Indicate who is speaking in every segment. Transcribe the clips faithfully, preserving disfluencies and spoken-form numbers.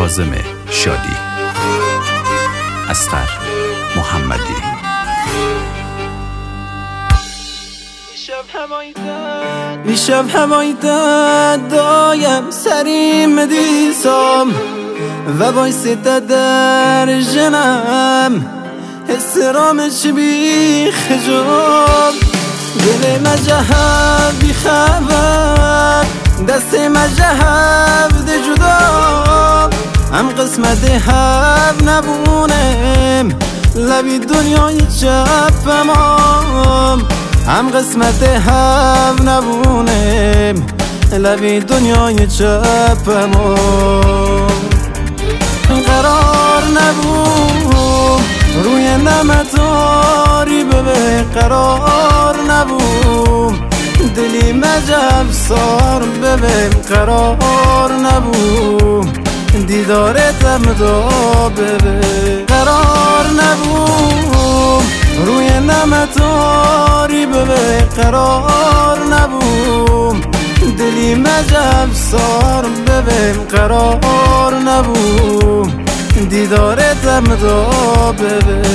Speaker 1: کاظم شادی. استر محمدی.
Speaker 2: شب هوای داد دایم سریم دیسام و بایسته در جنم حس رامش بی خجاب. دل مجهب بی خبر دست مجهب ده جدا. هم قسمت هب نبونم لبی دنیای چپمام. هم قسمت هب نبونم لبی دنیای چپمام. قرار نبود روی نمتاری ببه قرار نبود. دلی مجب سار ببه قرار نبود. دیدارتم دا ببه قرار نبود روی نمتاری ببه قرار نبود. دلی مجب سار ببه قرار نبود. دیدارتم دا ببه.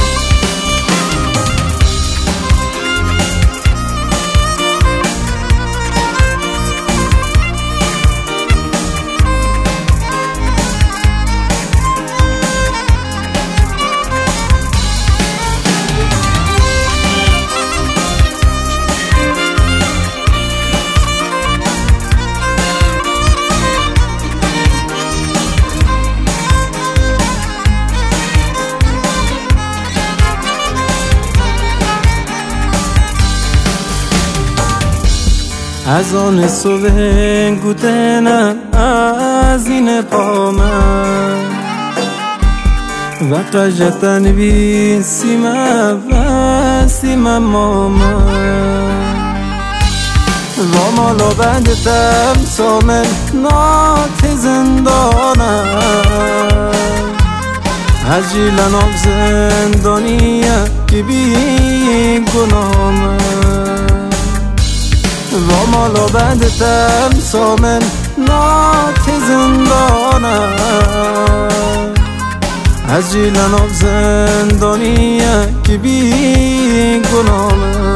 Speaker 2: از آن صبح گوتنم از این پامن و قجتن بی سیمه و سیمه مامن و مالا بندتم سامن نات زندانم. از جیلن آب زندانیه که بی گنامن و مالا بندتم سامن نات زندانم. از جیلن آب زندانیه که بی گنامه.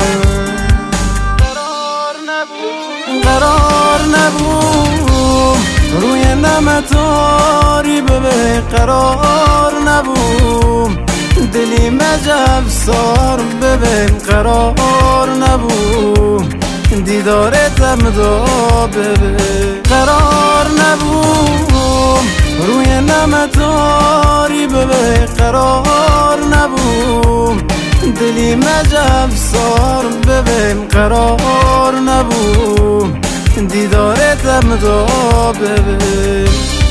Speaker 2: قرار نبود قرار نبود روی نمتاری ببه قرار نبود. دلی مجب سار ببه قرار نبود. دیدارتم دا ببه قرار نبود روی نمتاری ببه قرار نبود. دلی مجب سار ببه قرار نبود. دیدارتم دا ببه.